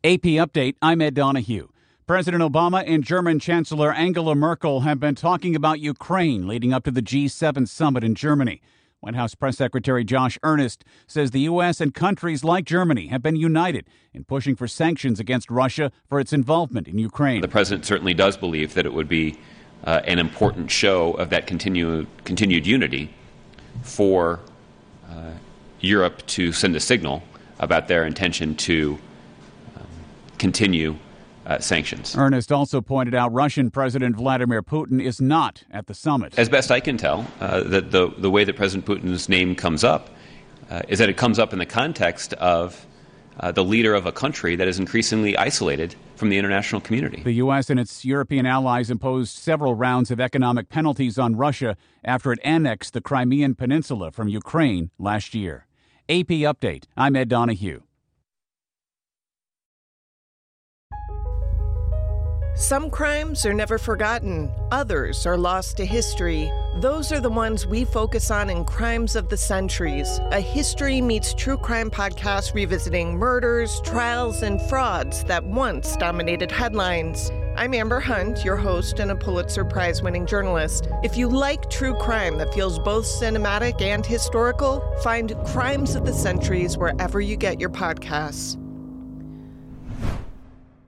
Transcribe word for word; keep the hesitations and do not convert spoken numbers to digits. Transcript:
A P Update, I'm Ed Donahue. President Obama and German Chancellor Angela Merkel have been talking about Ukraine leading up to the G seven summit in Germany. White House Press Secretary Josh Earnest says the U S and countries like Germany have been united in pushing for sanctions against Russia for its involvement in Ukraine. The president certainly does believe that it would be uh, an important show of that continued continued unity for uh, Europe to send a signal about their intention to um, continue Uh, sanctions. Earnest also pointed out Russian President Vladimir Putin is not at the summit. As best I can tell, uh, that the, the way that President Putin's name comes up uh, is that it comes up in the context of uh, the leader of a country that is increasingly isolated from the international community. The U S and its European allies imposed several rounds of economic penalties on Russia after it annexed the Crimean Peninsula from Ukraine last year. A P Update, I'm Ed Donahue. Some crimes are never forgotten. Others are lost to history. Those are the ones we focus on in Crimes of the Centuries, a history meets true crime podcast revisiting murders, trials, and frauds that once dominated headlines. I'm Amber Hunt, your host and a Pulitzer Prize-winning journalist. If you like true crime that feels both cinematic and historical, find Crimes of the Centuries wherever you get your podcasts.